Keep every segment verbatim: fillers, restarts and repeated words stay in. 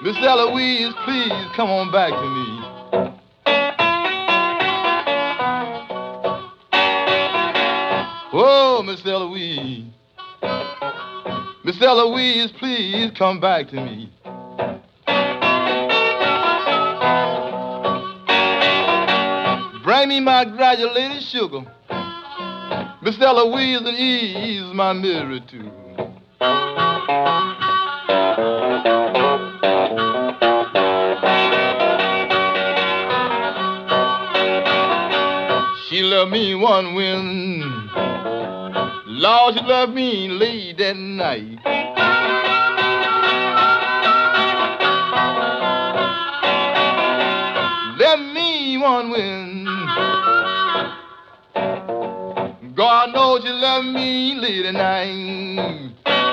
Miss Eloise, please come on back to me. Oh, Miss Eloise. Miss Eloise, please come back to me. Bring me my granulated sugar. Miss Eloise, and ease my misery too. She left me one wind. Lord, she left me late that night. Left me one wind. God knows she left me late at night.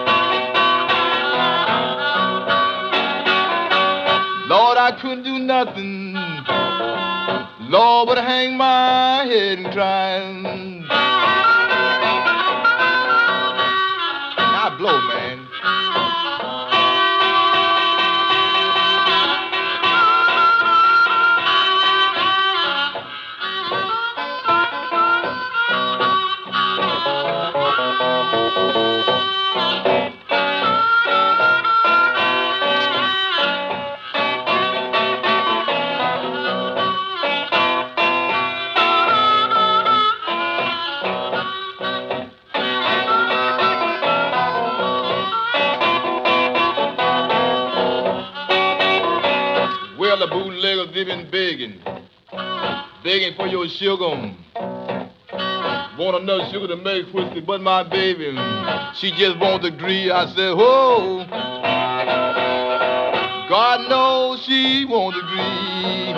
Lord, I couldn't do nothing. Lord, but hang my head and cry. I blow, man. Well, the bootleggers, they been begging, begging for your sugar. Want enough sugar to make whiskey, but my baby, she just won't agree. I said, oh, God knows she won't agree.